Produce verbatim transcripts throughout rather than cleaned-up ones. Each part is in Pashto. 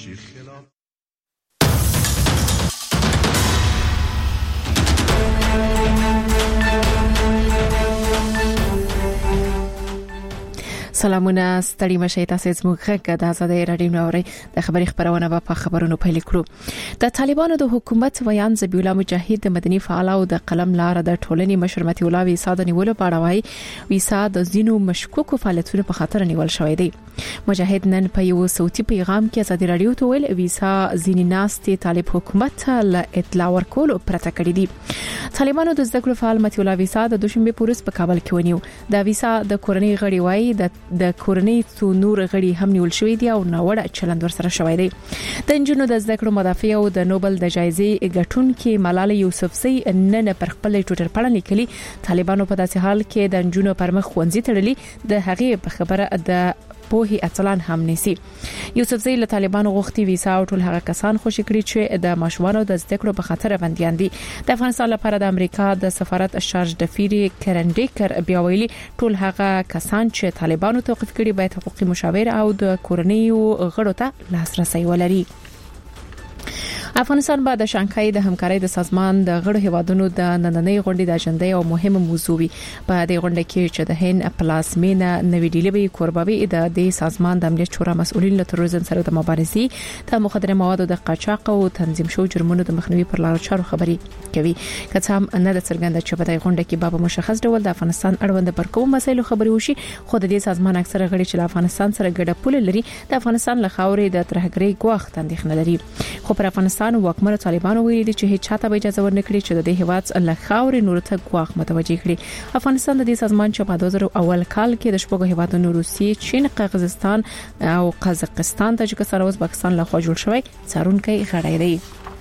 چی خلاف سلامونه ستړي مشه تاسو زموږ غږ د آزادۍ رادیو نوري د خبري خبرونه په خبرونو پیل کړو د طالبانو د حکومت ویان ذبیح الله مجاهد د مدني فعال او د قلم لار د ټولنې مشر متي الله ویسا د نیولو په اړه وایي ویسا د زینو مشکوکو فعالیتونو په خاطر نیول شوی دی. مجاهد نن په یو صوتي پیغام کې آزادۍ رادیو ته ویل ویسا زینی ناستي طالب حکومت له اطلاع ورکولو پرته کړی دی. طالبانو د ذکر فعال متي الله ویسا د دوشنبه پورس په کابل کې ونیو. د ویسا د کورنۍ غړي وایي د د کورنۍ څو نور غړي هم نیول شوی دي او ناوړه چلند ورسره شوی دی. د انجنونو د ذکر مدافع او د نوبل د جایزې ګټونکو ملاله یوسفزۍ نن پر خپل ټوئیټر پاڼه لیکلي طالبانو په داسې حال کې د انجنونو پر مخ خوندزي تړلي د هغې په خبره د پوهي اطلان هم نسی. یوسفزۍ له طالبانو غوښتي ویسا او ټول هغه کسان خوشی کړي چې د ماشومانو د ذکر په خاطر بنديان دي. د افغانستان لپاره د امریکا د سفارت شارج ډفيري کرنډیکر بیا ویلي ټول هغه کسان چې طالبانو توقيف کړي باید حقوقي مشاور او د کورنیو غړو ته لاسرسي ولري. افغانستان بعد د شانګهای د همکارۍ د سازمان د غړو هیوادونو د نننۍ غونډې د اجنډا او مهمه موضوع وي. په دې غونډه کې چې د هند پلاسمینا نوې ډیلی به کوربوي د دې سازمان د امنیت شورا مسؤلین له تروریزم سره د مبارزې د مخدره موادو د قاچاق او تنظیم شوو جرمونو د مخنیوي پر لارو چارو خبري کوي. که څه هم نه د څرګنده چې په دې غونډه کې به مشخص ډول د افغانستان اړوند پر کوم مسایلو خبري وشي، خو د دې سازمان اکثره غړي چې له افغانستان سره ګډه پوله لري د افغانستان له خاورې د ترهګرۍ ګواښ اندېښنه لري. خو پر افغانستان واکمنو طالبانو ویلي دي چې هیڅ چاته به اجازه ورنکړي چې د دې هیواد له خاورې نور ته ګواښ متوجي کړي. افغانستان د دې سازمان چې په دوه زره اول کال کې د شپږو هیوادونو روسیې، چین، قزاقستان او قزاقستان، تاجکستان او ازبکستان له خوا جوړ شوی څارونکي غړي دي.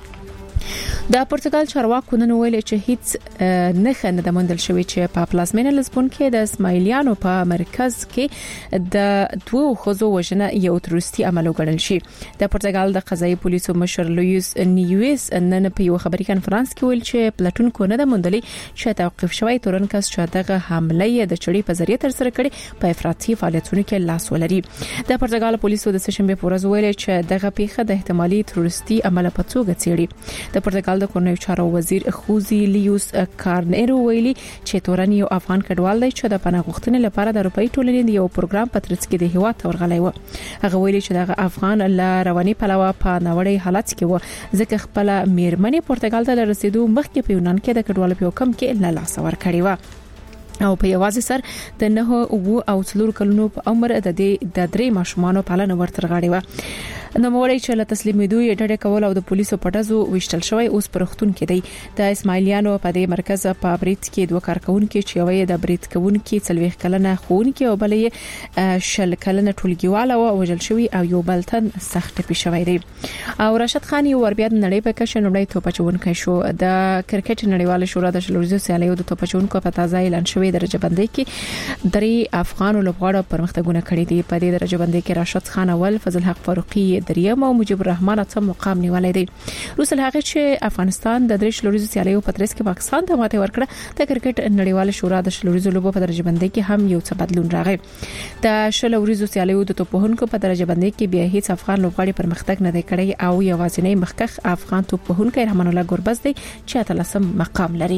د پرتګال چارواکو نن ویل چې هیڅ نه خنه د مندل شوی چې په پلازمینه لزبون کې د اسماعیلیانو په مرکز کې د دوه خزو وژنه یو تروریستي عمل وګڼل شي. د پرتګال د قضایي پولیسو مشر لویس نیویس نن په یو خبري کانفرنس کې ویل چې پلاتونکو نه د مندلي چې توقيف شوی تورنکس چې دغه حمله د چړې په ذریعہ تر سره کړي په افراطي فعالیتونو کې لاس ولري. د پرتګال پولیسو د سشنبه پورز ویل چې دغه پیښه د احتمالي تروریستي عمل په توګه څېړي. د پرتګال د کورنیو چارو وزیر خوزي لیوس کارنيرو ویلي چې تورن یو افغان کډوال دی چې د پناه غوښتنې لپاره د اروپאי ټولنې د یو پروګرام په ترڅ کې د هیواد تورغلې و. هغه ویلي چې دغه افغان له رواني پلوه په ناوړی حالت کې و ځکه خپل میرمنې پرتګال ته رسیدو مخکې په یونان کې د کډوالو په حکم کې نه لاس ور کړی و او په یوازې سر د نه او او څلور کلونو په عمر د دې د درې ماشومانو پالنه ورتر غاړي و. نو موري چې له تسلیمېدو یې ډډه کول او د پولیسو پټزو وشتل شوی اوس پرختون کې دی. د اسماعیلیانو په دې مرکز په بریټ کې دوه کارکونکو چې یوې د بریټ کوونکو څلويخ کلنه خونکو او بلې شل کلنه ټولګیواله او وجل شوی او یو بلتن سخت پی شوی دی. او راشد خان یو ور بیا د نړۍ په کښ نړۍ توپچونکو شو. د کرکټ نړیواله شورا د شلوريزو سیالیو د توپچونکو په تازه اعلان شوی درجه بندۍ کې درې افغان لوبغاړو پرمختګونه کړي دي. په دې درجه بندۍ کې راشد خان اول، فضل حق فاروقي دریم او مجيب الرحمن اتم مقام نیولای دی. روسل هغه چې افغانستان د درې شلوريزو سیالیو په ترڅ کې پاکستان ته ماته ورکړه. د کرکټ نړیواله شورا د شلوريزو لوبو په درجه بندۍ کې هم یو څه بدلون راغی. د شلوريزو سیالیو د توپوهونکو په درجه بندۍ کې بیا هیڅ افغان لوبغاړي پرمختګ نه دی کړی او یوازینی مخکخ افغان توپوهونکی رحمان الله ګوربز دی چې اتلسم مقام لري.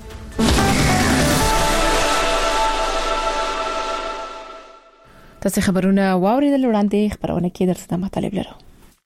تاسو خبرونه واوریدل وړاندې خبرونه کې درته مطالب لرو.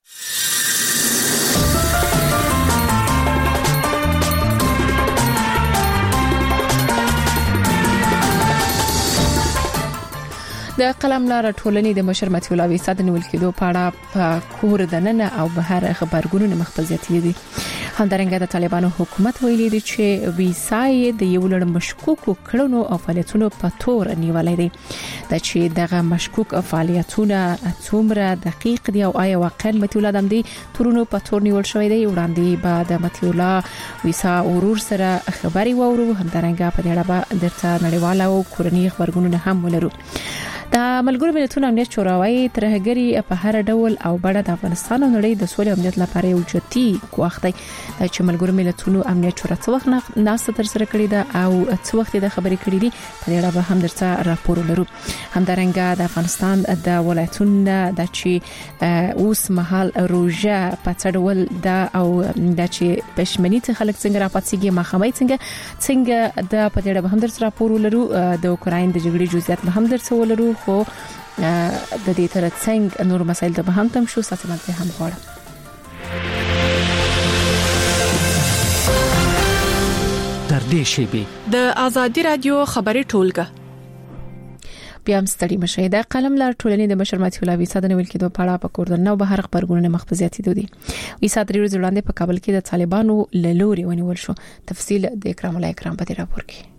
د قلم لار ټولنې د مشر متي الله ویسا د نیول کېدو په اړه په کور دننه او بهر خبرګونونو مخبل زیاتې دي. همدارنګه د طالبانو حکومت ویلي دی چې ویسا د یو لړ مشکوکو کړنو او فعالیتونو په تور نیولې دي. د چې دغه مشکوک فعالیتونه څومره دقیق دي او آیا واقعا متي الله د دې تورونو په تور نیول شوی دی. وړاندې بعد متي الله ویسا ورور سره خبري وورو. همدارنګه په دې اړه درته نړیواله او کورنۍ خبرګونونه هم ولرو. د ملګرو ملتونو امنیت شورا ترهګری په هر ډول او بڑه د افغانستان او نړۍ د سولې امنیت لپاره یو جدي کوښښ دی چې ملګرو ملتونو امنیت شورا څو وخت ناسته تر سره کړې ده او څو وخت د خبرې کړې دي په دې اړه هم درته راپور لرو. همدارنګه د افغانستان د ولایتونو د چې اوس مهال روزه په څډول د او د چې پښمنۍ ته خلک څنګه راپاتېږي مخامې څنګه څنګه د په دې اړه هم درته راپور لرو. د اوکراین د جګړې جزئیات هم درته ولرو خو د دې ترڅنګ نور مسایل ته هم تم شو ساتل هم غواړم. تر دې شی د ازادي رادیو خبري ټولګه بیا هم ستړي مشه. د قلم لار ټولنې د مشر ماتیو لاوی صدر نویل کېدو په اړه په کوردن او بهر خبرګونونه مخبزياتي دي. وی صدر ورځ وړاندې په کابل کې د طالبانو لوري ونیول شو. تفصیل د اکرام الله اکرام په دې راپور کې.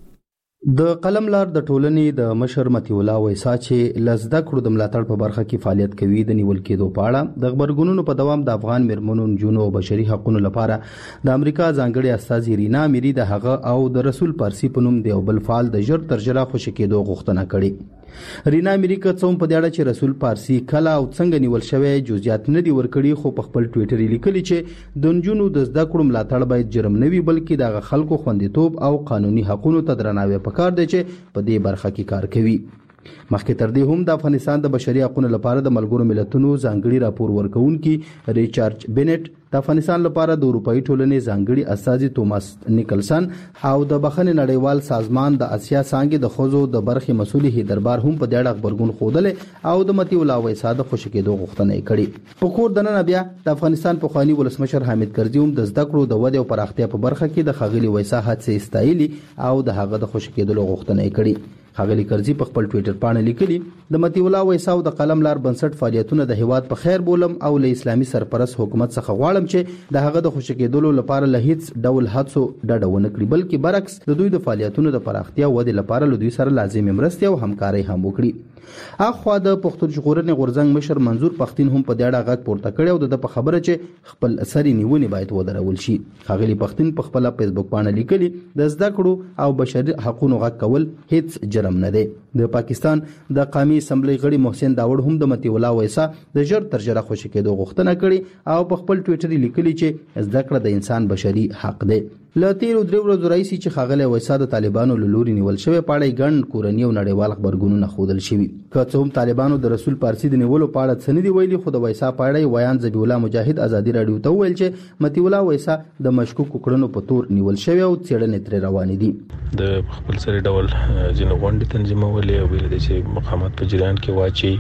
د قلم لار د ټولنې د مشر متي الله ویسا چې لزده کړو د ملاتړ په برخه کې فعالیت کوي د نیول کېدو په اړه د خبرګونونو په دوام د افغان مرمنو جنو او بشري حقوقو لپاره د امریکا ځانګړي استاذ رینا میری د هغه او د رسول پارسی په نوم دی بل فعال د جر ترجره خوشی کېدو غوښتنه کړې. رینا میری کوم په دې اړه چې رسول پارسی کلا او څنګه نیول شوی جزئیات نه دی ورکړي خو په خپل ټوئیټر لیکلي چې د جنونو د زده کړو ملاتړ باید جرم نه وي بلکې د خلکو خوندیتوب او قانوني حقوقو ته درناوی پکار دی چې په دې برخه کې کار کوي. مخکې تر دې هم د افغانستان د بشري حقوقو لپاره د ملګرو ملتونو ځانګړي راپور ورکونکي ریچارډ بینټ د افغانستان لپاره د اروپאי ټولنې ځانګړي استاذ توماس نیکلسن او د بخښنې نړیوال سازمان د اسیا څنګه د خوځو د برخې مسولي هیدربار هم په دې اړه خبرګون خوده او د متي الله ویسا د خوشی کېدو غوښتنه کړې. په کور دننه بیا د افغانستان په خواني ولسمشر حامد کرزي هم د زده کړو د ودې او پراختیا په برخه کې د خغلی ویسا هڅې استایلی او د هغه د خوشی کېدو غوښتنه کړې. خغلی کرزي په خپل ټوئیټر باندې لیکلي د متي الله ویسا او د قلم لار بنسټ فعالیتونه د هیواد په خیر بولم او له اسلامي سرپرست حکومت څخه غواړم چې د هغه د خوشی کېدلو لپاره له هیڅ ډول هڅو ډډه ونه کړي بلکې برعکس د دوی د فعالیتونو د پراختیا او ودې لپاره له دوی سره لازمي مرستې او همکاري هم وکړي. اخوا د پښتون ژغورنې غورځنګ مشر منظور پښتين هم په دې اړه غږ پورته کړی او د په خبره چې خپل سری نیونی باید ودرول شي. خغلی پښتين په خپل فیسبوک باندې لیکلي د زده کړو او بشري حقوقو غږ کول هیڅ جرم نه دی. د پاکستان د قومي اسمبلی غړي محسن داوود هم د متي الله ویسا د جر ترجره خوشی کېدو غوښتنه کړې او په خپل ټوئیټر لیکلي چې زده کړه د انسان بشري حق دی. ل تیر درې ورځې راځي چې خغله ویسا د طالبانو لوري نیول شوی پاړې ګڼ کورنۍ او نړیوال خبرګونونه خودل شوی. که څه هم طالبانو د رسول پارسی د نیولو پاړه څه نه دی ویلي خو د ویسا پاړې ویان ذبی الله مجاهد ازادي رادیو ته ویل چې متي الله ویسا د مشکوک کړنو په تور نیول شوی او څېړنې تر روان دي. د خپل سره ډول جن غونډې تنظیمولې او ویل چې مقامات په جریان کې واچي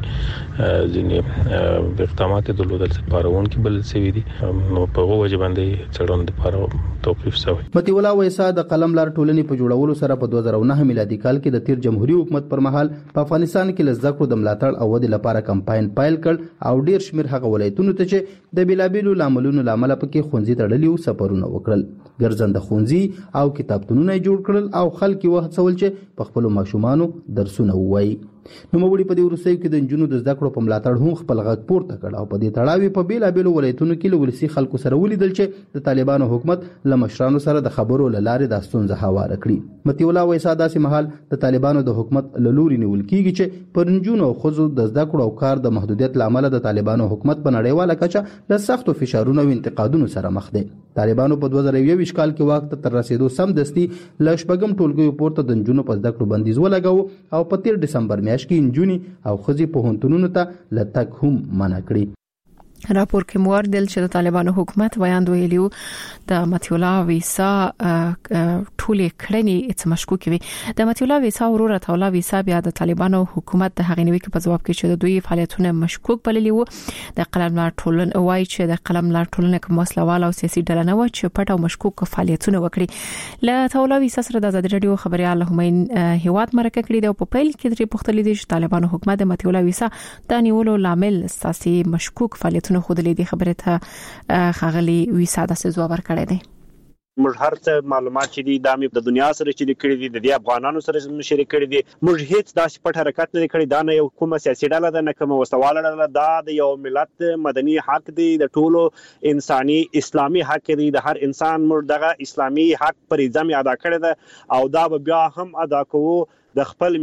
ځینې اقدامات د دولت لپاره ونکي بل سوي دي نو په وجه باندې څېړنې لپاره توقيف شوی. متي الله ویسا د قلم لار ټولنې په جوړولو سره په دوه زره نهه میلادي کال کې د تیر جمهوریت حکومت پر مهال په افغانستان کې لزده کړو د ملاتړ او ودې لپاره کمپاین پایل کړ او ډیر شمیر هغه ولایتونو ته چې د بیلابیلو لاملونو لامل پکې خونځي تړلي او سفرونه وکړل. ګرځنده خونځي او کتابتونونه جوړ کړل او خلک وهڅول چې په خپل ماشومانو درسونه ووایي. نو موږ په دې ورسې کې د جنونو د زده کړو په ملاتړ هم خپل غږ پورته کړ او په دې تړاوي په بیلابیلو ولایتونو کې له ولسی خلکو سره ولیدل چې د طالبانو حکومت له مشرانو سره د خبرو لارې د ستونزې هواره کړي. متي الله ویسا داسې مهال د طالبانو د حکومت له لوري نیول کیږي چې پرنجونو او خزو د زده کړو او کار د محدودیت لامل د طالبانو حکومت په نړیواله کچه له سختو فشارونو او انتقادونو سره مخ دي. طالبانو په دوه زره یو کال کې واک ته تر رسیدو سم دستي ل شپږم ټولګي پورته د جنونو په زده کړو بندیز ولګاو او په تیر دسمبر میاشت کې انجونی او خزي په هونتونونو ته لټک هم منع کړی. راپور کې موردل چې د طالبانو حکومت ویاند ویلیو د متي الله ویسا ټولې کړنې څه مشکوک وي. د متي الله ویسا ورور ته الله ویسا بیا د طالبانو حکومت د هغې نیوکې په جواب کې چې د دوی فعالیتونه مشکوک بللي وو. د قلم لار ټولنه وایي چې د قلم لار ټولنه کوم مسلوال او سیاسي ډله نه و چې پټ او مشکوک فعالیتونه وکړي. له الله ویسا سره د ازادي رادیو خبريال همین هیواد مرکه کړی دی او په پیل کې درې پوښتنې دي چې طالبانو حکومت د متي الله ویسا د نیولو لامل سیاسي مشکوک فعالیت نو خودلې دي خبره ته خغلی وی ساده څه جواب ورکړی دی. موږ هر څه معلومات چې دي د امي د دنیا سره چې کړي دي د افغانانو سره شریک کړي دي. موږ هیڅ داسې پټ حرکت نه کړی. دا نه یو کومه سیاسي ډله ده نه کومه وسواله ډله ده. د یو ملت مدني حق دی د ټولو انساني اسلامي حق دی د هر انسان موږ دغه اسلامي حق پر ځم ادا کړی ده او دا بیا هم ادا کوو د خپل ملت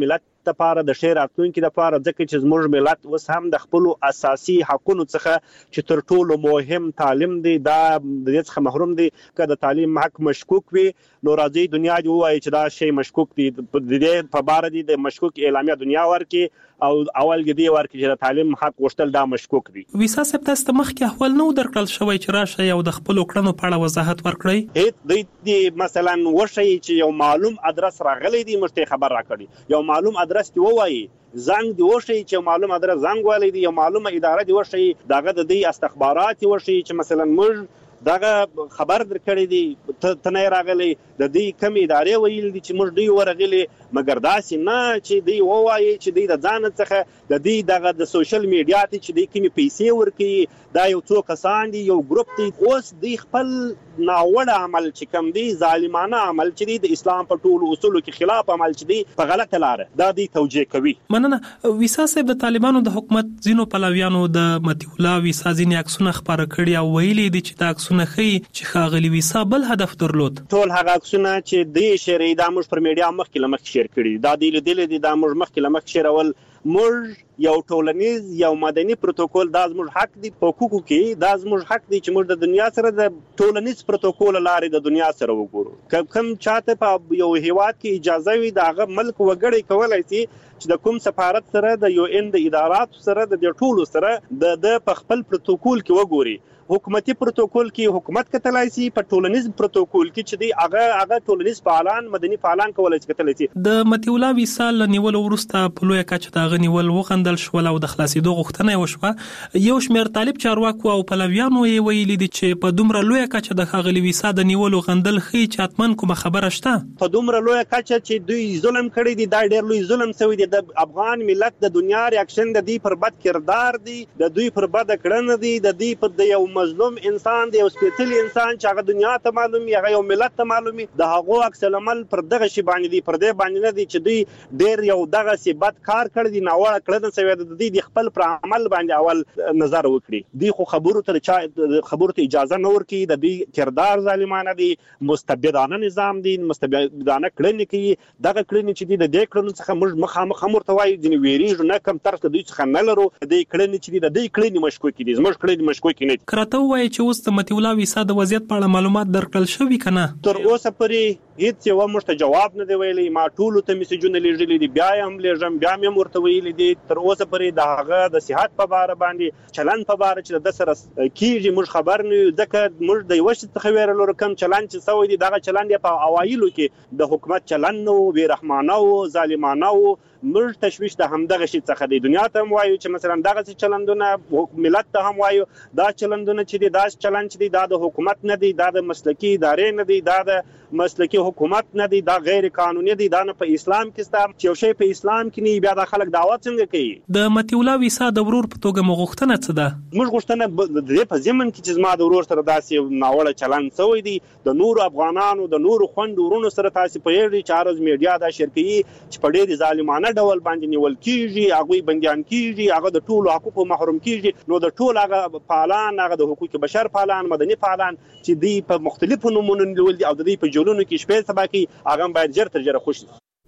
لپاره د ښه راتلونکي لپاره، ځکه چې زموږ ملت اوس هم د خپل اساسي حقونو څخه چې تر ټولو مهم تعلیم دی دا د دې څخه محروم دی. که د تعلیم حق مشکوک وي نو راځي دنیا دی وایي چې دا شی مشکوک دی، د دې په بار دی د مشکوک اعلامیه دنیا ورکي او اول کې دی ورکي چې د تعلیم حق غوښتل دا مشکوک دی. ویسا صاحب تاسو ته مخکې احوال نو درکړل شوی چې راشه یو د خپل کړنو په اړه وضاحت ورکړئ؟ هیڅ دی مثلا وشي چې یو معلوم ادرس راغلی دی مشته خبر راکړي، یو معلوم ادرس دی وایي زنګ دی وشي چې معلوم ادرس زنګ والی دی، یو معلومه اداره دی وشي داغه د دې استخبارات وشي چې مثلا موږ داغه خبر درکړی دی ته نه راغلی د دې کم ادارې ویل دي چې موږ دی ورغلی، مګر داسې نه چې دی وایي چې دی د ځان څخه د دې دغه د سوشل میډیا ته چې دی کمی پیسې ورکي دا یو څو کسان دي یو ګروپ دی، اوس دی خپل ناوړه عمل چې کم دی ظالمانه عمل چې دی د اسلام په ټولو اصولو کې خلاف عمل چې دی په غلطه لار دا دی توجیه کوي. مننه. ویسا صاحب د طالبانو د حکومت ځینو پلویانو د متي الله ویسا ځینې عکسونه خبره کړي او ویلي دي چې دا عکسونه خي چې ښاغلي ویسا بل هدف درلود. ټول هغه عکسونه چې دی شری دا موږ پر میډیا مخکې لمخ شیر کړي دا دی لیدل دي دا موږ مخکې لمخ شیرول. موږ یو ټولنیز یو مدني پروتوکول دا زموږ حق دی په حقوقو کې، دا زموږ حق دی چې موږ د دنیا سره د ټولنیز پروتوکول لارې د دنیا سره وګورو. کوم چاته په یو هیواد کې اجازه وي دا هغه ملک وګړي کولای شي چې د کوم سفارت سره د یو ان د ادارات سره د ټولو سره د په خپل پروتوکول کې وګوري. حکومتي پروتوکول کې حکومت کتلای شي، په ټولنیز پروتوکول کې چې دی هغه هغه ټولنیز فعالان مدني فعالان کولای شي کتلای شي. د متي الله ویسا لنیول ورسته په لوی کچ دا غنیول وغندل شو او د خلاصېدو غوښتنه وشوه. یو شمېر طالب چارواکو او پلویانو یې ویلي دي چې په دومره لوی کچ د ښاغلي ویسا د نیول غندل خي چې اتمن کومه خبره شته. په دومره لوی کچ چې دوی ظلم کړی دی دا ډېر لوی ظلم شوی دی. د افغان ملت د دنیا ریاکشن د دې پر بد کردار دی، د دوی پر بد کړنه دی، د دې پر د یو مظلوم انسان دی، یو سپېڅلی انسان چې هغه دنیا ته معلومي، هغه یو ملت ته معلومي، د هغو عکس العمل پر دغه شی باندې دی، پر دې باندې نه دی چې دوی ډېر یو دغه سی بد کار کړی دی، ناوړه کړنه شوی د دې د خپل پر عمل باندې اول نظر وکړي. دی خو خبرو ته چا خبرو ته اجازه نه ورکي، د دې کردار ظالمانه دی، مستبدانه نظام دی، مستبدانه کړنې کوي. دغه کړنې چې دی د دې کړنو څخه موږ مخامخ مرته وایي ځینې ویریږو نه کم طرف ته دوی څخه نه لرو. د دې کړنې چې دی د دې کړنې مشکوکې دي، زموږ کړنې مشکوکې نه دي. کرته وایي چې اوس د متي الله ویسا د وضعیت په اړه معلومات درکړل شوي کنه؟ تر اوسه پورې هیڅ یو موږ ته جواب نه دی ویلی. ما ټولو ته میسجونه لیږلي دي، بیا یې هم لیږم، بیا مې ورته ویلي دي. تر اوسه پورې د هغه د صحت په باره باندې چلند په باره چې د سره کیږي موږ خبر نه یو، ځکه موږ د یوه شي څخه ویره لرو کوم چلند چې سوی دی دغه چلند یې په اوایلو کې د حکومت چلند نه و، بېرحمانه و، ظالمانه و. موږ تشویش د همدغه شي څخه دی. دنیا ته هم وایو چې مثلا دغه چلندونه ملت ته هم وایو دا چلندونه چې دي دا چلند چې دی دا د حکومت نه دی، دا د مسلکي ادارې نه دی، دا د مسلکي حکومت نه دی، دا غیر قانوني دی، دا نه په اسلام کې ستا چې یو شی په اسلام کې نه بیا د خلک دعوت څنګه کوي. د متي الله ویسا د ورور په توګه مغوښتنه څه ده؟ موږ غوښتنه د دې په ضمن کې چې زما د ورور سره داسې ناوړه چلند شوی دی، د نورو افغانانو د نورو خویندو ورونو سره تاسو په یوه چې هر میډیا دا شیر کوي چې په ډېر ظالمانه ډول باندې نیول کیږي، هغه بنديان کیږي، هغه د ټولو حقوقو محروم کیږي. نو د ټول هغه فعالان، هغه د حقوق بشر فعالان، مدني فعالان چې دی په مختلفو نمونو نیول دي او د دې په جولونو کې شپې سبا کې هغه باید جر تر جره خوش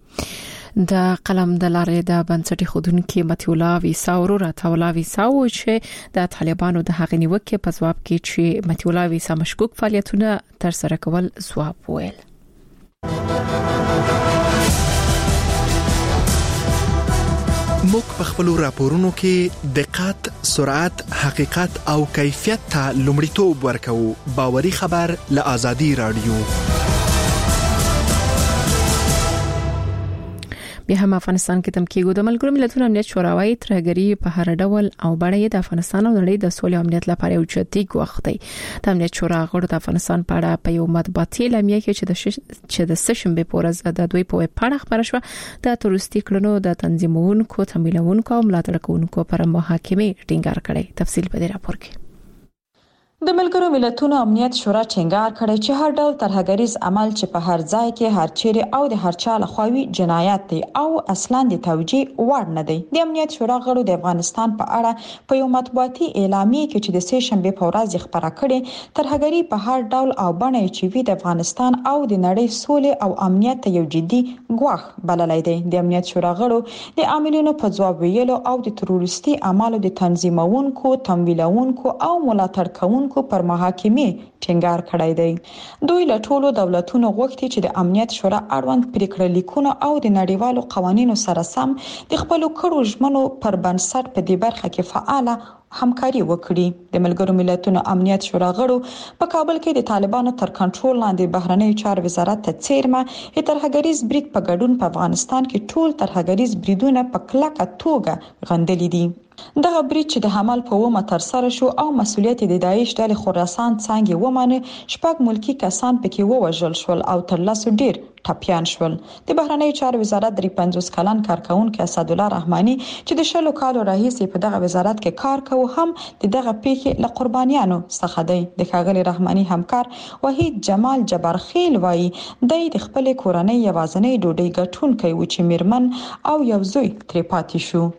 د قلم د لارې د بنسټي خودونکو متي الله ویسا ورور عطاالله ویسا و چې د طالبانو د هغې نیوکې په ځواب کې چې متي الله ویسا مشکوک فعالیتونه تر سره کول ځواب ویل. موږ په خپل راپورونو کې دقت، سرعت، حقیقت او کیفیت ته لومړیتوب ورکوو. باوري خبر له آزادي رادیو. بیا هم افغانستان کې تم کېږو د ملګرو ملتونو امنیت شورا وايي ترهګري په هر ډول او بڼه د افغانستان او نړۍ د سولې او امنیت لپاره یو جدي ګواښ دی. د امنیت شورا غړو د افغانستان په اړه په یو مطبوعاتي اعلامیه کې چې د چې د سشنبه په ورځ د دوی په ویب پاڼه خبره شوه د تروریستي کړنو د تنظیمونکو، تمویلونکو او ملاتړ کوونکو پر محاکمه ټینګار کړي. تفصیل په دې راپور کې. د ملګرو ملتونو امنیت شورا ټینګار کړی چې هر ډول ترهګریز عمل چې په هر ځای کې هر چیرې او د هر چا لخوا جنایت دی او اصلاً د توجیه وړ نه دی. د امنیت شورا غړو د افغانستان په اړه په یو مطبوعاتي اعلامیه کې چې د سه شنبه په ورځ خبره کړې ترهګری په هر ډول او بڼه چې وي د افغانستان او د نړۍ سولې او امنیت ته یو جدي ګواښ بللی دی. د امنیت شورا غړو د عاملینو په ځواب ویلو او د تروریستي اعمالو د تنظیمونکو، تمویلونکو او ملاتړ کوونکو پر محاکمه ټینګار کړی دی. دوی له ټولو دولتونو غوښتي چې د امنیت شورا اړوند پریکړه لیکونه او د نړیوالو قوانینو سره سم د خپل کړو ژمنو پر بنسټ په دې برخه کې فعاله همکاري وکړي. د ملګرو ملتونو امنیت شورا غړو په کابل کې د طالبانو تر کنټرول لاندې بهرنیو چارو وزارت ته څیرمه ترهګریز بریډ په ګډون په افغانستان کې ټول ترهګریز بریډونه په کلکه توګه غندلي دي. دغه بریډ چې د حمل په ومه تر سره شو او مسولیت د داعش ډلې خراسان څنګه ومانه شپږ ملکی کسان پکې ووژل شول او تر لاسو ډیر ټپيان شول. د بهرنیو چارو وزارت د پنځوس کلن کارکونکو اسد الله رحماني چې د شلو کالو راهیسې په دغه وزارت کې کار کوي هم د دغه پیښې له قربانیانو څخه دی. د ښاغلي رحماني همکار وحید جمال جبرخیل وایي د خپل کورنۍ یوازنۍ ډوډۍ ګټونکي و چې میرمن او یو زوی ترې پاتې شو.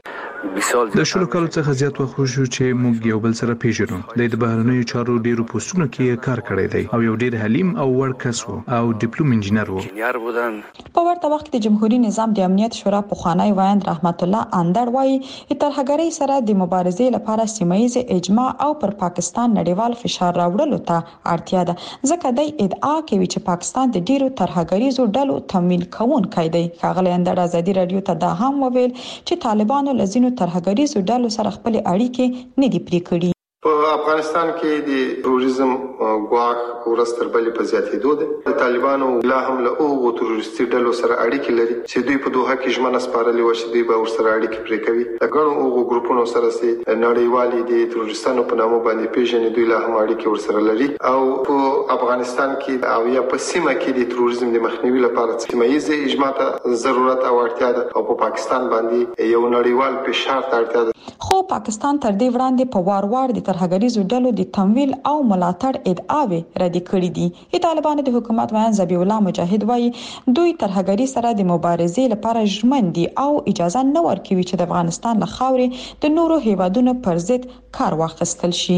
د شلو کالو څخه زیات وخت شو چې موږ یو بل سره پیژنو. د بهرنیو چارو ډیرو پوسټونو کې کار کړی دی او یو ډیر حلیم او وړ کس وو او ډیپلوم انجینر وو. په ورته وخت کې د جمهوریت نظام د امنیت شورا پخوانی وایند رحمت الله اندر وایي ترهګری سره د مبارزې لپاره سیمایي اجماع او پر پاکستان نړیوال فشار راوړلو ته اړتیا ده. ځکه د ادعا کوي چې پاکستان د ډیرو ترهګریزو ډلو تمویل کوونکی دی. ښاغلي اندر ازادي رادیو ته دا هم وویل چې طالبانو لزینو ترهګریزو ډلو سره خپل اړیکې نه دي پرې کړې. په افغانستان کې د تروریزم ګواښ ورستر بلې په زیاتېدو ده. د طالبانو لا هم له اوغو تروریستي ډلو سره اړیکې لري چې دوی په دوحه کې ژمنه سپارلې و چې دوی به ورسره اړیکې پرې کوي. د ګڼو اوغو ګروپونو سره سي نړیوالي د تروریستانو په نامه باندې پیژنې دوی لا هم اړیکې ورسره لري او په افغانستان کې او یا په سیمه کې د تروریزم د مخنیوي لپاره سیمایي اجماع ته ضرورت او اړتیا ده او په پاکستان باندې یو نړیوال فشار ته اړتیا ده. خو پاکستان تر دې وړاندې په وار وار د ترهګریزو ډلو د تمویل او ملاتړ ادعاوې ردې کړې دي. د طالبانو د حکومت وایي ذبیح الله مجاهد وایي دوی ترهګری سره د مبارزې لپاره ژمن دي او اجازه نه ورکوي چې د افغانستان له خاورې د نورو هیوادونو پر ضد کار واخیستل شي.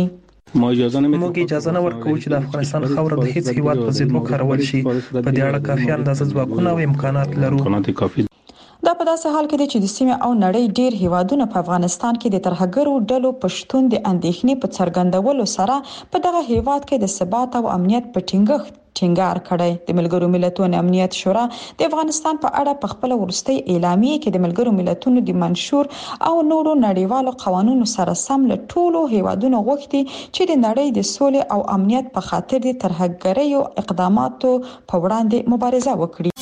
موږ اجازه نه ورکوو چې د افغانستان خاوره د هیڅ هیواد په ضد وکارول شي. په دې اړه کافي اندازه ځواکونه او امکانات لرو. دا په داسې حال کې دی چې د سیمه او نړۍ ډیر هیوادونه په افغانستان کې د ترهګرو ډلو پښتون د اندېښنې په څرګندولو سره په دغه هیواد کې د ثبات او امنیت په ټینګښت ټینګار کړی. د ملګرو ملتونو امنیت شورا د افغانستان په اړه په خپل ورستي اعلامیه کې د ملګرو ملتونو د منشور او نورو نړیوالو قوانینو سره سم له ټولو هیوادونو غوښتي چې د نړۍ د سولې او امنیت په خاطر د ترهګریو اقداماتو په وړاندې مبارزه وکړي.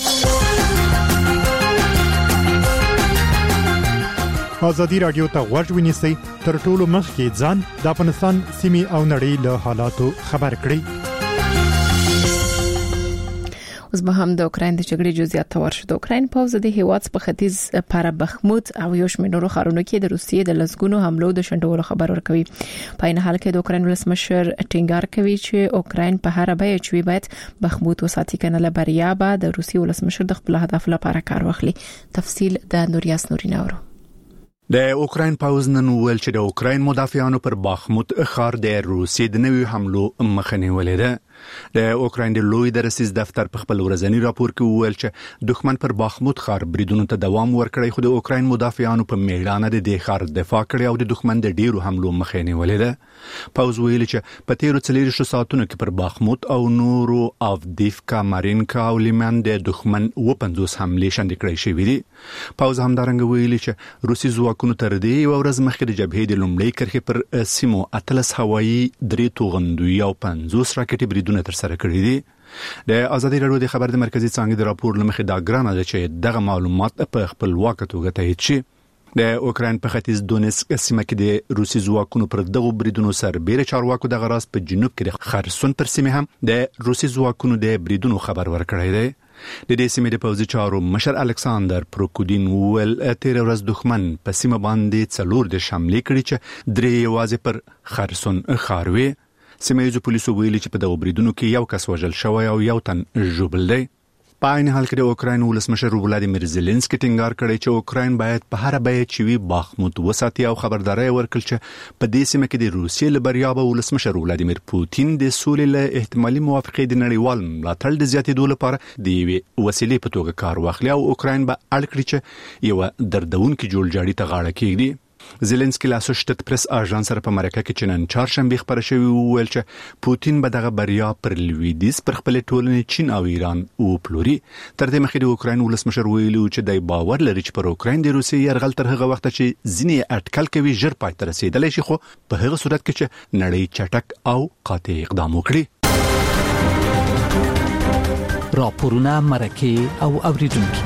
ازادي رادیو ته غوږ ونیسئ تر ټولو مخکې ځان د افغانستان سیمې او نړۍ له حالاتو خبر کړئ. اوس به هم د اوکراین د جګړې جزئیات ته ورشو. د اوکراین پوځ د هیواد په ختیځ پر بخموت او یو شمېر نورو ښارونو کې د روسیې د لسګونو حملو د شنډولو خبر ورکوي. په عین حال کې د اوکراین ولسمشر ټینګار کوي چې اوکراین په هر بیه چې باید بخموت وساتي کنه له بریا به د روسیې ولسمشر د خپل هدف لپاره کار واخلي. تفصیل د نوریاس نورینه اورو. د اوکراین پوځ نن ویل چې د اوکراین مدافعانو پر بخموت ښار د روسیې د نوي حملو مخه نیولې ده. د اوکراین د لوی درسیز دفتر په خپل ورځنی راپور کې ویل چې دښمن پر بخموت ښار بریدونو ته دوام ورکړی خو د اوکراین مدافعانو په میړانه د دې ښار دفاع کړې او د دښمن د ډیرو حملو مخه نیولې ده. پوځ ویل چې په تیرو څلوېښتو ساعتونو کې پر بخموت او نورو افدیفکا، مارینکا او لیمان د دښمن اووه پنځوس حملې شنډې کړې شوې دي. پوځ همدارنګه ویل چې روسي ځواکونو تر دې یو ورځ مخکې د جبهې د لومړۍ کرښې پر سیمو اتلس هوایي، درې توغندوي او پنځوس راکټي بریدونه تر سره کړی دي. د ازادي رادیو د خبر د مرکزی څانګې د راپور لمخې دا ګرانه ده چې دغه معلومات په خپلواکه توګه تایید شي. د اوکراین په ختیځ دونیسک سیمه کې د روسي ځواکونو پر دغه بریدونو سربېره چارواکو د غراس په جنوب کې د خرسون پر سیمه هم د روسي ځواکونو د بریدونو خبر ورکړی دی. د دې سیمې د پوځي چارو مشر الکساندر پروکودین ویل تیر ورځ دښمن په سیمه باندې څلور د حملې کړې چې درې یوازې پر خرسون ښار وي. سیمه پولیسو ویلي چې په دغه بریدونو کې یو کس وژل شوی او یو تن ژوبل دی. په عین حال کې د اوکراین ولسمشر ولادیمیر زيلنسکي ټینګار کړی چې اوکراین باید په هر بیه چې وي باخمود وساتي او خبرداري ورکړي چې په دې سیمه کې د روسیې له بریا به ولسمشر ولادیمیر پوتین د سولې له احتمالي موافقې د نړیوال ملاتړ د زیاتېدو لپاره د یوې وسیلې په توګه کار واخلي او اوکراین به اړ کړي چې یو دردونکي جوړجاړي ته غاړه کېږدي. زيلنسکي له اسوشیټډ پریس اژانس سره په مرکه کې چې نن چهارشنبه خبره شوې وویل چې پوتین به دغه بریا پر لویدیز پر خپل ټولنې چین او ایران او پلوري. تر دې مخکې د اوکراین ولسمشر ویلي چې د باور لري چې پر اوکراین د روسیې يرغل تر هغه وخت چې ځینې اټکل کوي ژر پای ته رسیدلی شي، خو په هغه صورت کې چې نړۍ چټک او قاطع اقدام وکړي. راپورونه مرکه او اوریدونکو.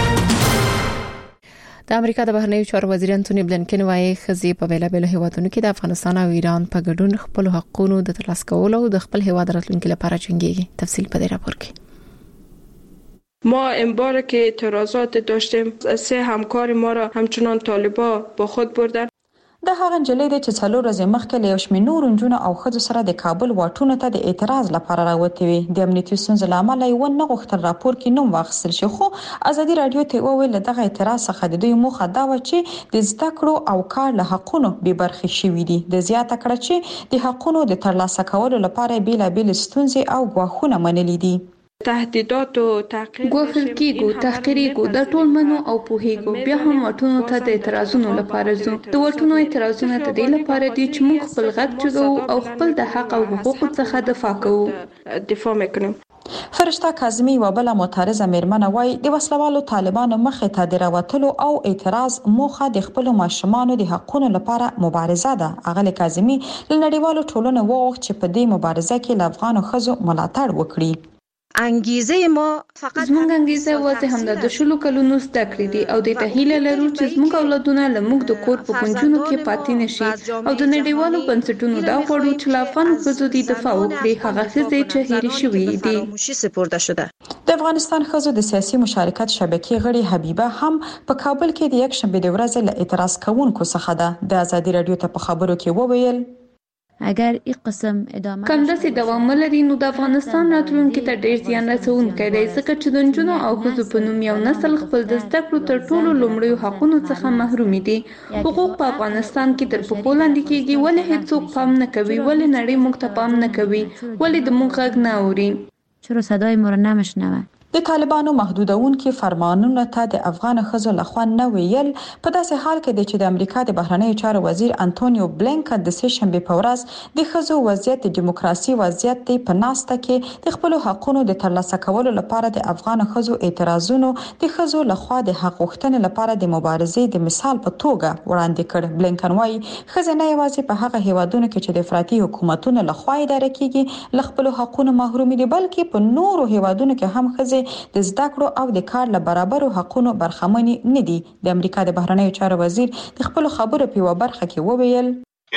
د امریکا د بهرنیو چارو وزیر انټونی بلنکن وايي خزي په بیلابل هیوادونو کې د افغانستان او ایران په ګډون خپل حقوقو د ترلاسه کولو او د خپل هیواد راتلونکو لپاره جنګيږي. تفصیل په دې راپور کې. ما امباره که اعتراضات داشتیم، سه همکار ما را همچنان طالبان با خود بردن. د هغه نجلۍ د چې څلور ورځې مخکې له یو شمېر نورو نجونو او ښځو سره د کابل واټونو ته د اعتراض لپاره راوتې وي. د امنیتي ستونزو له امله یې ونه غوښتل راپور کې نوم واخیستل شي، خو ازادي راډیو ته وویل دغه اعتراض څخه د دوی موخه دا و چې د زده کړو او کار له حقونو بې برخې شوي دي. د زیاته کړه چې د حقونو د ترلاسه کولو لپاره بیلابېل ستونزې او ګواښونه منلي دي. تهدیدات او تعقیب ګوښل کېږو، تحقیریږو، د ټول منو او پوهیږو. بیا هم واټونو ته د اعتراضونو لپاره ځو. د واټونو اعتراضونه د دې لپاره دي چې موږ خپل غږ چغو او خپل د حق او حقوقو څخه دفاع کوو. دفاع وکړو. فرشته کاظمی و بل معترضه میرمنه وای د وسلوالو طالبانو مخه ته د راوتلو او اعتراض موخه د خپل ماشومانو د حقوقو لپاره مبارزه ده. اغلی کاظمی له نړیوالو ټولنو وغوښت چې په دې مبارزه کې له افغان ښځو ملاتړ وکړي. انګیزه ما فقط زموږ انګیزه واسه هم د شلو کلونو زده کړې دي او د تهیله لرو چې زموږ اولادونه له موږ د کور په کونجونو کې پاتې نشي او د نړیوالو بنسټونو دا غواړو چې لا افغان ښځو د دفاع وکړي، هغه ښځې چې هېرې شوې دي. موشي سپورته شده. د افغانستان ښځو د سیاسي مشارکت شبکې غړي حبیبه هم په کابل کې د یک شنبه د ورځې له اعتراض کوونکو څخه ده. د ازادي راډیو ته په خبرو کې وویل اگر این قسم ادامه کم داسې دوام ولري نو د افغانستان راتلونکي ته ډېر زیان رسونکی دی، ځکه چې د نجونو او ښځو په نوم یو نسل خپل د زده کړو تر ټولو لومړیو حقونو څخه محرومي دي. حقوق په افغانستان کې تر پښو لاندې کېږي. ولې هیڅوک پام نه کوي؟ ولې نړۍ موږ ته پام نه کوي؟ ولې د موږ غږ نه اوري؟ چرا صدای ما را نمیشنوه؟ د طالبانو محدودونکو فرمانونو ته د افغان ښځو لخوا نه ویل په داسې حال کې د چې د امریکا د بهرنیو چارو وزیر انټونیو بلنکن د سه شنبه په ورځ د ښځو وضعیت د دیموکراسي وضعیت دی په ناسته کې د خپل حقوقو د ترلاسه کولو لپاره د افغان ښځو اعتراضونو د ښځو لخوا د حق غوښتنې لپاره د مبارزې د مثال په توګه وړاندې کړ. بلنکن وايي ښځې نه یوازې په هغه هیوادونو کې چې د افراطي حکومتونو لخوا اداره کیږي له خپل حقوقو محروم دي، بلکې په نورو هیوادونو کې هم ښځې د زده کړو او د کار له برابرو حقوقو برخمن نه دي. د امریکا د بهرنیو چارو وزیر د خپل خبرو په برخه کې وویل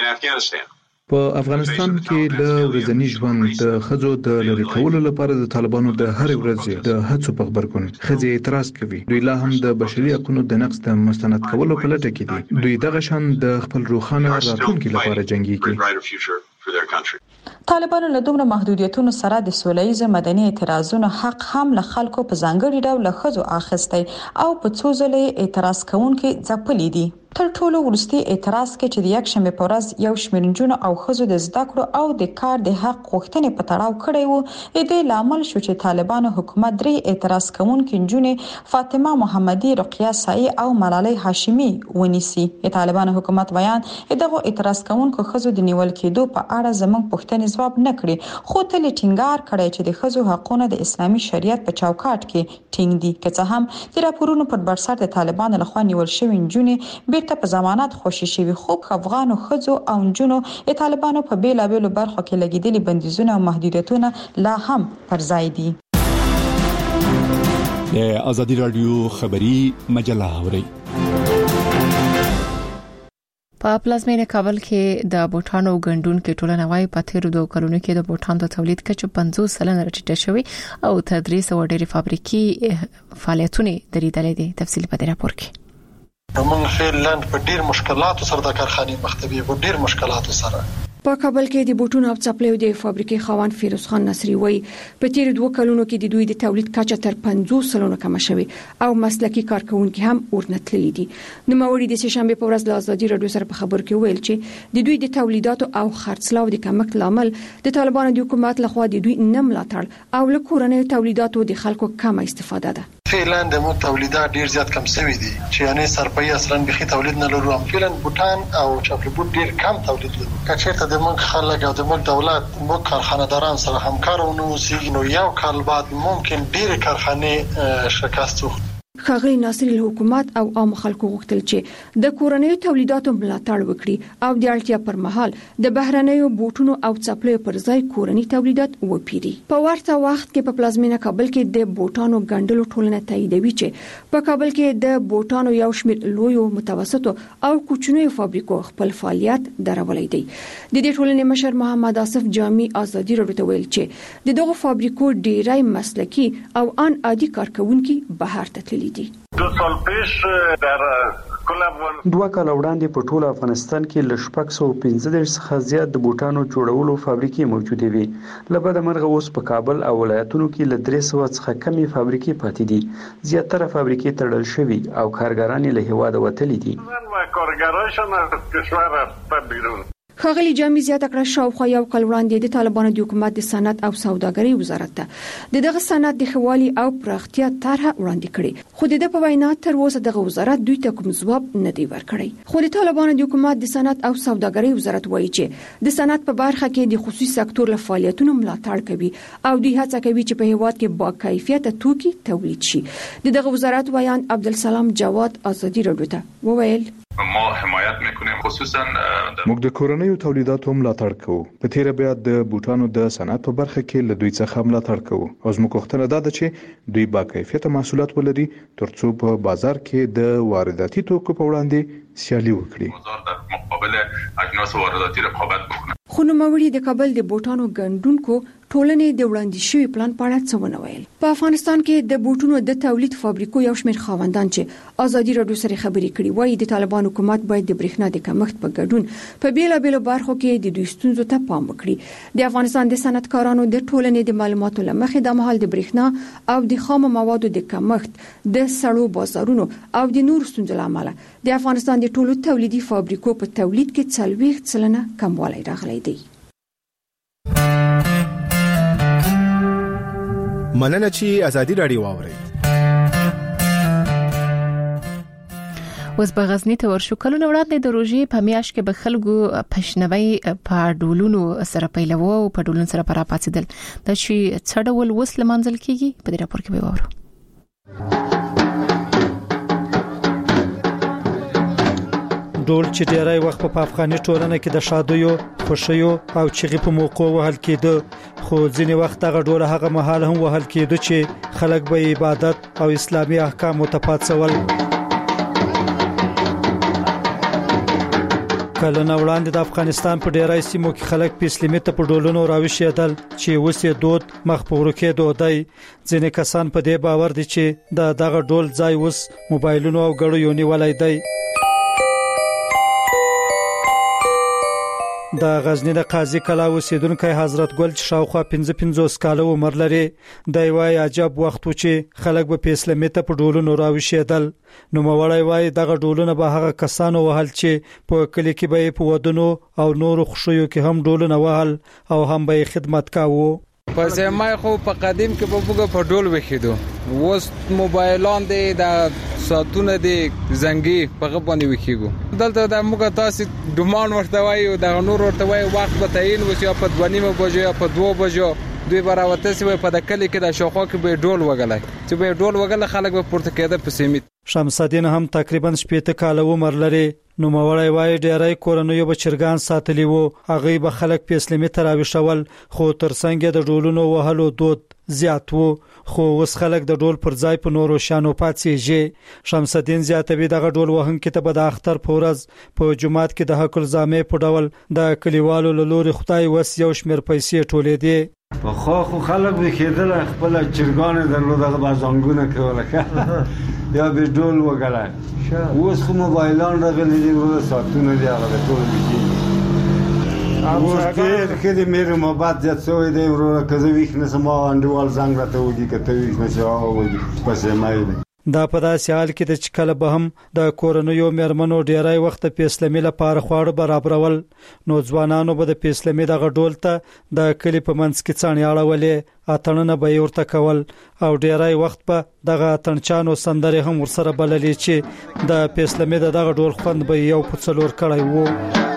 په افغانستان کې له ورځني ژوند د ښځو د لری کولو لپاره د طالبانو د هر ورځ د هڅو په خبرګون ښځې اعتراض کوي. دوی لا هم د بشري حقوقو د نقض د مستند کولو په لټه کې دي. دوی دغه شان د خپل روښانه راتلونکي لپاره جنګيږي. طالبانو له دومره محدودیتونو سره د سولهییز مدني اعتراضونو حق هم له خلکو په ځانګړي ډول له ښځو اخیستی او په څو ځله اعتراض کوونکي ځپلي دي. تر ټولو وروستي اعتراض کې چې د یک شنبه په ورځ یو شمېر نجونو او ښځو د زده کړو او د کار د حق غوښتنې په تړاو کړی وو، د دې لامل شو چې طالبانو حکومت درې اعتراض کوونکي نجونې فاطمه محمدي، رقیه سعی او ملالۍ هاشمي ونیسي. د طالبانو حکومت بیان دغه اعتراض کوونکو ښځو د نیول کېدو په اړه زموږ پوښتنې ځواب نه کړي، خو تل ټینګار کړی چې د ښځو حقونه د اسلامي شریعت په چوکاټ کې ټینګ دي. که څه هم د راپورونو پر بنسټ د طالبانو لخوا نیول شوی نجونې ته په ضمانت خوشي شوی، خو افغانو ښځو او نجونو د طالبانو په بیلابېلو برخو کې لګیدلي بندیزونه او محدودیتونه لا هم پر ځای دي. د ازادي رادیو خبری مجله اوري. په پلازمینه کابل کې د بوټانو ګندون کې ټولنه وايي په تیرو دوه کلونو کې د بوټانو د تولید کچه پنځوس سلنه راټیټه شوې او تدریس او ډېری فابریکې فعالیتونه درېدلې دي. تفصیل په دې راپور کې. موږ فعلاً په ډېر مشکلاتو سره د کارخانې مخ ته وي، په ډېر مشکلاتو سره په کابل کې د بوټونو او څپلیو د فابریکې خاوند فیروز خان نصری وایي په تیر دوه کلونو کې د دوی د تولید کچه تر پنځوس سلنه کم شوې او مسلکي کارکونکو هم ورنتللي دي. نو موري د سشنبه په ورځ د ازادي رادیو سره په خبر کې ویل چې د دوی د تولیداتو او خرڅلاو د کمښت لامل د طالبانو د حکومت لخوا د دوی نه ملاتړ او له کورنۍ تولیداتو د خلکو کم استفاده ده. فعلا د مو تولیدات ډیر زیات کم شوي دي چې یعنی سرپایي اصلا بخي تولید نه لرو. فعلا بوتان او چاپلې بوت ډیر کم تولید لرو. کچېرته د موږ خلک او د موږ دولت موږ کارخانه‌داران سره همکار ونوسي نو یو کال بعد ممکن ډیر کارخانه شکست وخوري. ښاغلي ناصري له حکومت او عام خلکو غوښتل چې د کورنۍ تولیداتو ملاتړ وکړي او د اړتیا پر مهال د بهرنیو بوټونو او څپلیو پر ځای کورنۍ تولیدات وپیري. په ورته وخت کې په پلازمینه کابل کې د بوټانو ګڼډلو ټولنه تاییدوي چې په کابل کې د بوټانو یو شمېر لویو متوسطو او کوچنیو فابریکو خپل فعالیت درولای دي. د دې ټولنې مشر محمد اسف جامي ازادي رادیو ته ویل چې د دغه فابریکو ډیری مسلکي او ان عادي کارکونکو بهر ته تللي دي. دو سال پیش در دوه کال وړاندې په ټول افغانستان کې ل شپږ سوه پنځه دېرش څخه زیات د بوټانو جوړولو فابریکې موجودې وي. له بده مرغه اوس په کابل او ولایتونو کې ل درې سوه څخه کمې فابریکې پاتې دي. زیاتره فابریکې تړل شوي او کارګران له هیواده وتلي دي. کارګرایشان از کشور رفته بیرون. ښاغلي جامي زیاته کړه شاوخوا یو کال وړاندې د طالبانو د حکومت د صنعت او سوداګرۍ وزارت ته د دغه صنعت د خوالي او پراختیا طرحه وړاندې کړې خو د په وینا تر اوسه دغه وزارت دوی ته کوم ځواب نه دی ورکړی. خو د طالبانو د حکومت د صنعت او سوداګرۍ وزارت وایي چې د صنعت په برخه کې د خصوصي سکتور له فعالیتونو ملاتړ کوي او دوی هڅه کوي چې په هیواد کې با کیفیت توکي تولید شي. دغه وزارت وایي عبدالسلام جواد ازادي رادیو ته وویل ما حمایت میکنیم خصوصا موږ د کورنیو تولیداتو ملاتړ کوو. په تیر بیا د بوټانو د صنعت په برخه کې له دوی څخه ملاتړ کوو او زموږ غوښتنه ده چې دوی با کیفیت محصولات ولري ترڅو په بازار کې د وارداتي توکو په وړاندې سیالي وکړي. بازار د مقابل اجناس وارداتي رقابت وکړي. خو نو موري د کابل د بوټانو ګڼډونکو ټولنې د وړاندې شوی پلان په اړه څه ونه ویل. په افغانستان کې د بوټونو د تولید فابریکو یو شمېر خاوندان چې ازادي رادیو سره خبرې کړي وایي د طالبان حکومت باید د برېښنا د کمښت په ګډون په بیلابېلو برخو کې د دوی ستونزو ته پام وکړي. د افغانستان د صنعتکارانو د ټولنې د معلوماتو لمخې د مهال د برېښنا او د خام موادو د کمښت د سړو بازارونو او د نور ستونزو لامل د افغانستان د ټولو تولیدي فابریکو په تولید کې څلوېښت سلنه کموالی راغلی دی. مننه چې ازادي رادیو واوري. اوس په غزنی ته ورشو. کلونه وړاندې د روژې په میاشت کې به خلکو پښنوي په ډولونو سره پیلوو او په ډولونو سره پر پاتېدل. دا چې څه ډول وسله منځل کیږي په دې راپور کې به وورو. ډول چې ډیری وخت په افغاني ټولنه کې د شادیو، خوشیو او چغې په موقع وهل کېده، خو ځینې وخت هغه ډول هغه مهال هم وهل کېده چې خلک به عبادت او اسلامي احکام متپاتسول. کله نو وړاندې د افغانستان په ډیری سیمو کې خلک په اسلامي ته په ډولونو راوښیدل چې وسې دود مخ په ورکه دودای. ځینې کسان په دې باور دي چې دا دغه ډول ځای وس موبایلونو او غړو یونی ولای دی. د غزنی د قاضي کلا اوسیدونکو حضرت ګل شاوخوا پنځه پنځوس کاله عمر لري. د وای عجب وخت و چې خلک به اسلامي ته په ډولونو راوښیدل. نو موړی وای دغه ډولونه به هغه کسانو وهل چې په کلی کې به په ودونو او نور خوشیو کې هم ډولونه وهل او هم به خدمت کاوه. په زمای خو په قدیم کې په بوګه په ډول وخیدو. وس موبایلان دي د ساتونه دي زنګي په غبنې وخیګو. دلته د موږ تاسو ډومان ورته وای او د نور ورته وای وخت به تعین وسی په دوه نیمه بجو یا په دوه بجو دوی براوته سی په د کلی کې د شوخو کې به ډول وګلای چې به ډول وګل خلک به پورته کېده په سیمه. شمس الدین هم تقریبا شپږ کاله عمر لري. نو موړی وای ډیری کورنیو بچرګان ساتلی وو. هغه به خلک په اسلامي تراویشول خو ترڅنګ د ډولونو وهلو دود زیات وو. خو اوس خلک د ډول پر ځای په نورو شانو پاتېږي. شمس الدین زیاتوي دغه ډول وهونکو ته به د اختر په ورځ په جمعات کې د حق الزامه په ډول د کلیوالو له لوري خدای وس یو شمیر پیسې ټولې دي. په خو خو خلک به کېدل خپل چرګان درلودغه بازانګونه کوله یا به ډول وګړای. اوس خو موبایلان راغلي دي او ساتونه دي هغه ټول دي. اوس ډېر ښه دی مېرو محبت زیات شوی دی وروره که زه ویښ نه شم ما انډیوال زنګ راته وکړي که ته ویښ نه شې هغه وکړي پسې ما یې دا په داسې حال کې د چکل به هم د کورنیو میرمنو ډیرای وخت پیسلمې لپاره خواړه برابرول نو ځوانانو به د پیسلمې دغه ډول ته د کلی په منځ کې څانې اړولې اتنه به ورته کول او ډیرای وخت په دغه تنچانو سندره هم ورسره بللې چې د پیسلمې دغه ډول خوند به یو په څلور کړای وو.